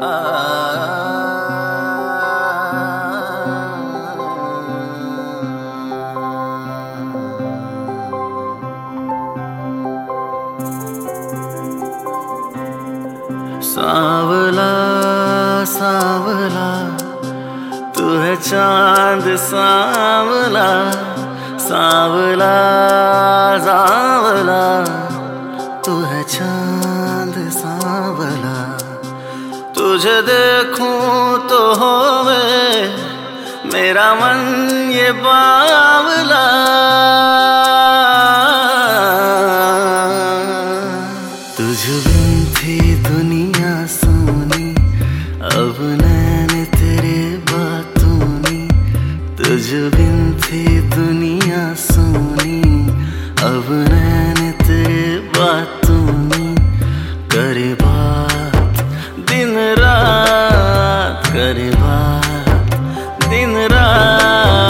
सांवला सांवला तू है चांद सांवला, सांवला सांवला तू है चांद सांवला। तुझे देखूं तो होवे मेरा मन ये बावला। तुझ बिन थी दुनिया सोनी, अब नैन तेरे बातों नी। तुझ बिन थी दुनिया सोनी, अब नैन तेरे बातों नी। करे बात दिन रात, करे बात दिन रात।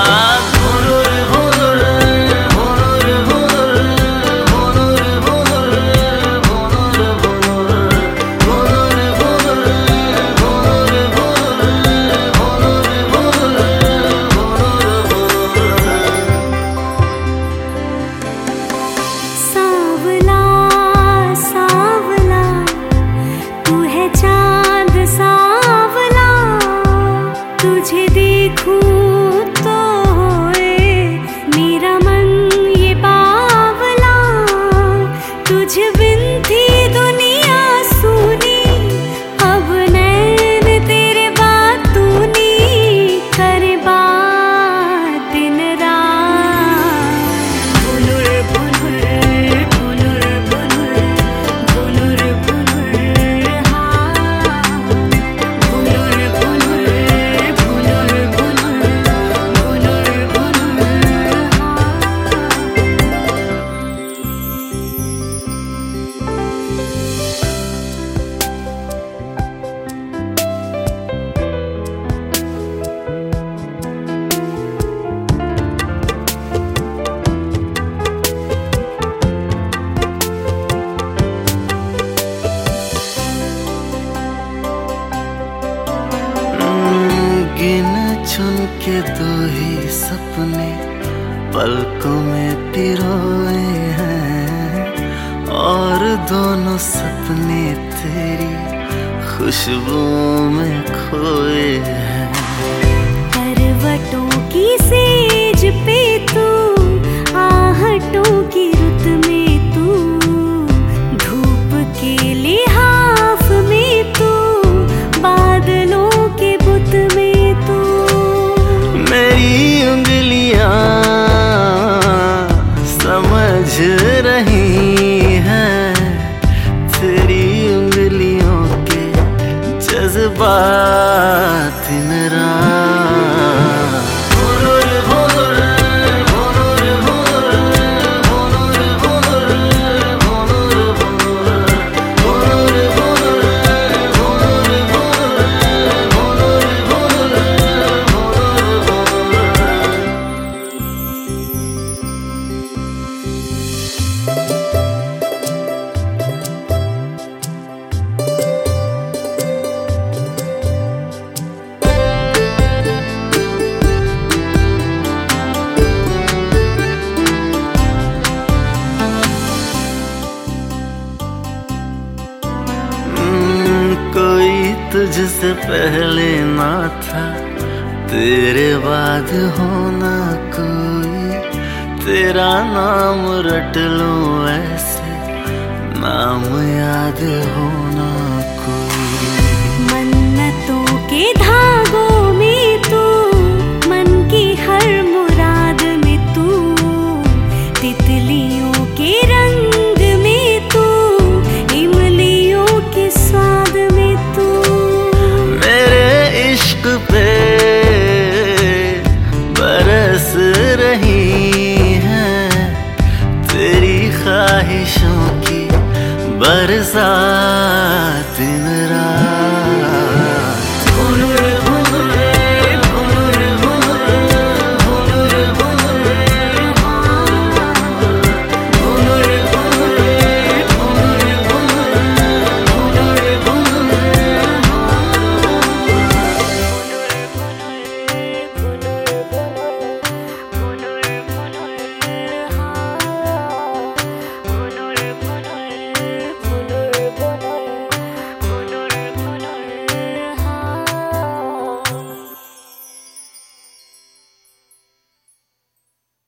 तुझे देखूं तो होए मेरा मन ये बावला। तुझ बिन थी दुनिया सूनी, अब नैन तेरे बातों नी। करे बात दिन रात, बुनुर बुनुर बुनुर बुनुर बुनुर बुनुर हाँ। बुनुर बुनुर गिन चुन के दो ही सपने पलकों में पिरोए हैं, और दोनों सपने तेरी खुशबू में खोए हैं। करवटों की सेज पे तू, आहटों की रुत में तू, धूप के लिहाफ में तू, बादलों के बुत में तू। मेरी उंगलियां समझ रही हैं तेरी उंगलियों के जज्बात दिन रात। कोई तुझसे पहले ना था, तेरे बाद होना कोई। तेरा नाम रट लूं ऐसे, नाम याद हो